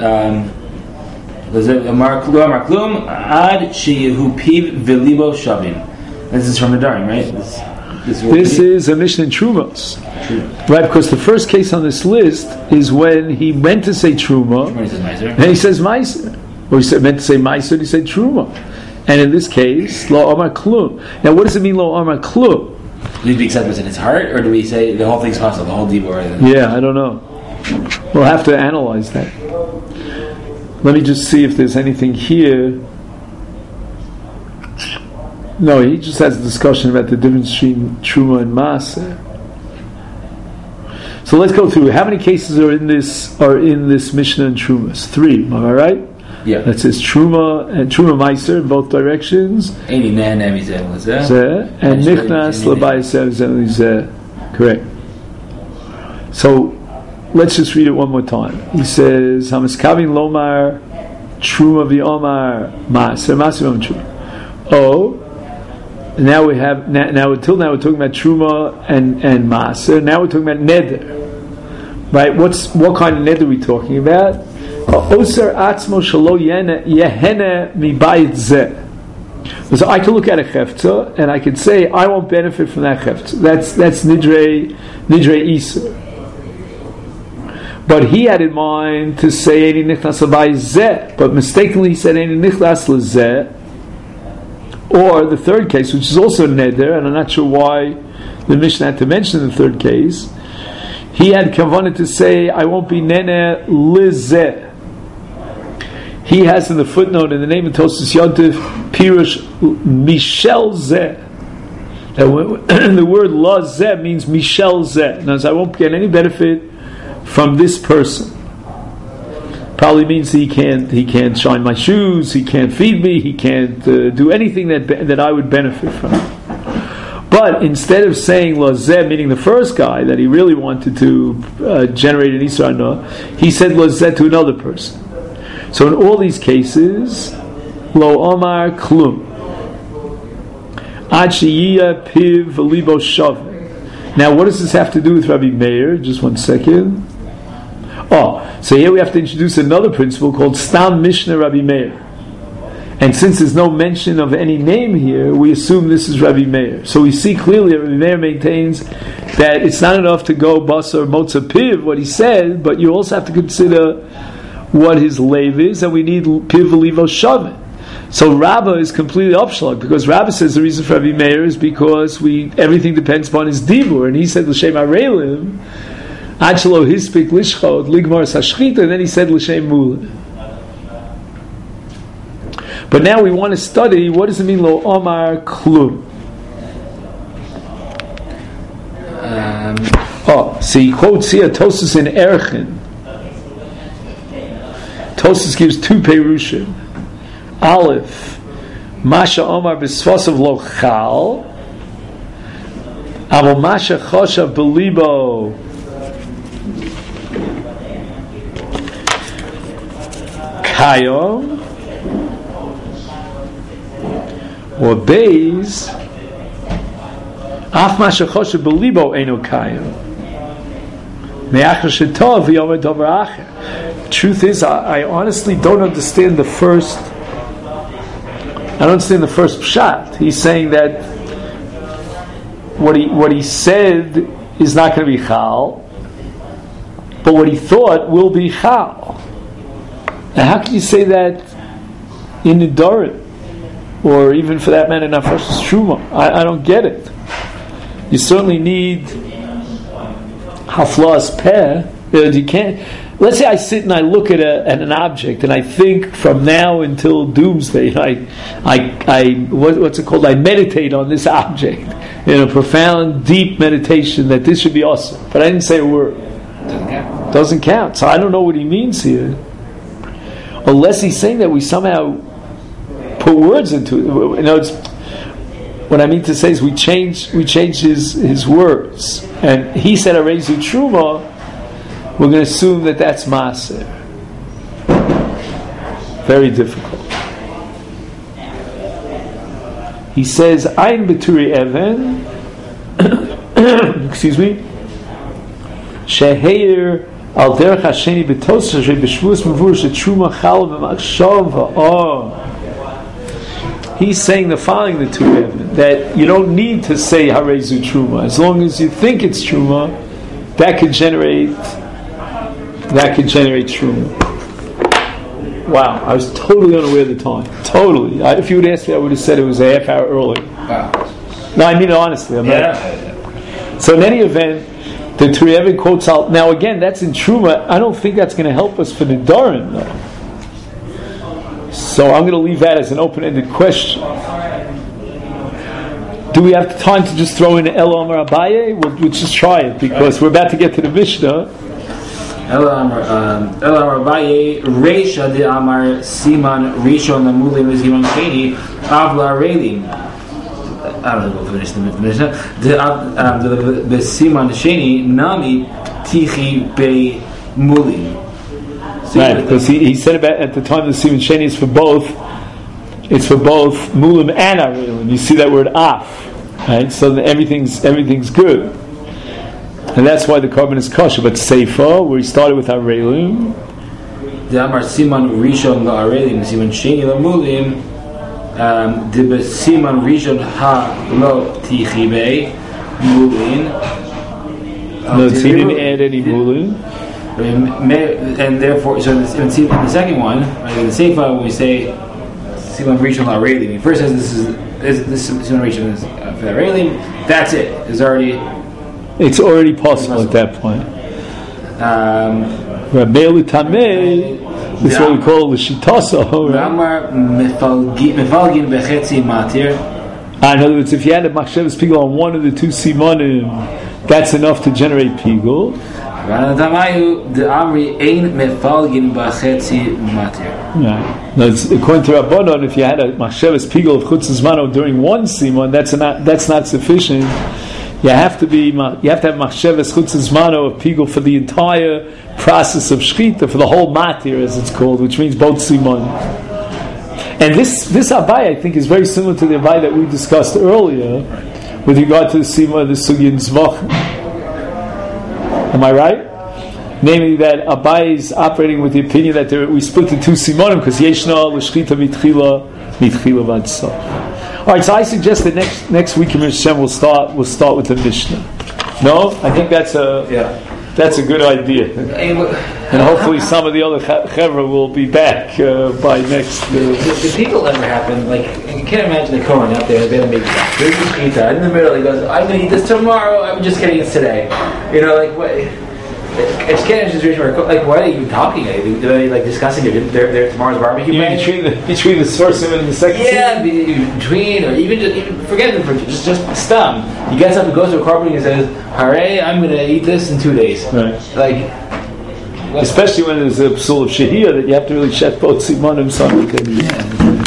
Lazeh amar klum ad sheyehu piv v'libo shavim. This is from the Darim, right? This is a Mishnah in Trumos. Right, because the first case on this list is when he meant to say Truma, and he says Meiser. Or he meant to say Meiser, and he said Truma. And in this case, Lo Amar Klum. Now, what does it mean, Lo Amar Klum? Do we accept what's in his heart, or do we say the whole thing's possible, the whole dibur? Yeah, I don't know. We'll have to analyze that. Let me just see if there's anything here. No, he just has a discussion about the difference between Truma and Maaseh. So let's go through. How many cases are in this Mishnah and Trumas? 3. Am I right? Yeah. That says Truma and Truma Meiser in both directions. And Nichnas L'Bayis. Correct. So let's just read it one more time. He says Hamaskavin Lomar Truma v'Omar Maaser Maaser Truma. Oh. Now we have until now we're talking about Truma and Maaser. Now we're talking about Neder, right? What kind of Neder are we talking about? Oser atzmo shelo yehene mi bayit zeh. So I can look at a chefta and I can say I won't benefit from that chefta. That's nidrei iser. But he had in mind to say eini nichnas l'bayit zeh, but mistakenly he said eini nichnas l'zeh. Or the third case, which is also neder, and I'm not sure why the Mishnah had to mention the third case. He had kavanah to say, "I won't be nene lizeh." He has in the footnote in the name of Tosfos Yontif Pirush Mishel Zeh. The word la zeh means Mishel Zeh. In other words, I won't get any benefit from this person. Probably means he can't shine my shoes, he can't feed me, he can't do anything that I would benefit from. But instead of saying Lazeh, meaning the first guy that he really wanted to generate an Isra Noah, he said Lazeh to another person. So in all these cases, Lo Omar Klum Ad Sheyiyah Piv Libo Shav. Now what does this have to do with Rabbi Meir? Just one second. So here we have to introduce another principle called Stam Mishnah Rabbi Meir. And since there's no mention of any name here, we assume this is Rabbi Meir. So we see clearly that Rabbi Meir maintains that it's not enough to go Basar Motza Piv, what he said, but you also have to consider what his lave is, and we need Piv Levo Shavin. So Rabbah is completely upshlag, because Rabbah says the reason for Rabbi Meir is because everything depends upon his dibur, and he said L'Shem Arelim, Achelo hispik lishchot ligmar sashchita, and then he said l'shem mula. But now we want to study what does it mean lo omar klum. So he quotes here Tosfos in Erchin. Tosfos gives 2 perushim. Aleph, Masha Omar b'sfosav lo chal, avo Masha choshav b'libo kayom, or beis af Masha choshav b'libo eno kayom. Truth is, I honestly don't understand the first. I don't understand the first pshat. He's saying that what he said is not going to be chal, but what he thought will be chal. And how can you say that in the Nidarim, or even for that matter, Nafash's Truma? I don't get it. You certainly need haflas peh. You can't. Let's say I sit and I look at an object and I think from now until doomsday. What's it called? I meditate on this object in a profound, deep meditation that this should be awesome. But I didn't say a word. Doesn't count. So I don't know what he means here. Unless he's saying that we somehow put words into it. You know, what I mean to say is we change his words. And he said Arezu Truma, we're going to assume that that's Maaser. Very difficult. He says, Ein Beturi Even, excuse me, Sheheir al derech hasheni b'tos b'shvus mevur shetruma chal v'machshav v'or. He's saying the following, the two Even, that you don't need to say Harezu Truma. As long as you think it's Truma, that could generate Truma. Wow, I was totally unaware of the time. Totally. If you would ask me, I would have said it was a half hour early. Wow. No, I mean it honestly. Not. So in any event, the Turei quotes out. Now again, that's in Truma. I don't think that's going to help us for the Nidarim, though. So I'm going to leave that as an open-ended question. Do we have time to just throw in El Amar Abaye? We'll just try it because we're about to get to the Mishnah. El Amar Abaye Reisha de Amar Siman Rishon Namulim Ziman Sheni Avla Reilim. I don't know if we'll finish the Mishnah. The Siman Sheni Nami Tichi Be Mulim. Right, because he said about at the time the Siman Sheni is for both. It's for both Mulim and Arelim. You see that word Af, right? So everything's good, and that's why the carbon is kosher. But Seifa, where he started with Arelim, the Amar Siman Rishon LaArelim, Siman Sheni LaMulim, the Siman Rishon Ha Lo Tichibe Mulin. No, he didn't add any Mulin. And therefore, so in the second one, right, in the Seifa, when we say Siman Rishon LaArelim, he first says this Siman Rishon is for Arelim. That's it. It's already possible at that point. Rabbeinu Tamei, this is what we call the Shitasa. In other words, if you had a Machshavas Pigul on one of the two Simonim, that's enough to generate Pigul. Right. Now, according to Rabbanon, if you had a Machshavas Pigul of Chutz Zmano during one Simon, that's not sufficient. You have to have Machshavas Chutz Zmano of Pigul for the entire process of Shchita, for the whole Matir, as it's called, which means both Simon. And this Abai, I think, is very similar to the Abai that we discussed earlier with regard to the Simon of the Sugyan Zvach. Am I right? Namely, that Abai is operating with the opinion that we split the two Simonim because Yeshna l'shchita mitchila v'adsof. All right, so I suggest that next week in Hashem we'll start with the Mishnah. No, I think that's a good idea, and hopefully some of the other chevra will be back by next. The people ever happen? Like you can't imagine the Kohen out there. They don't make this shchita in the middle. He goes, "I'm going to eat this tomorrow. I'm just kidding. It's today." You know, like what? It's kind of a situation where, like, why are they even talking? Are they like discussing their tomorrow's barbecue plan? Between the first Simon and the second? Yeah, between, or even forget them for just stum. He gets up and goes to a carpenter and says, "Hooray! I'm going to eat this in 2 days." Right. Like, especially when there's a psul of shehiyah that you have to really check both Simonim simultaneously. Yeah.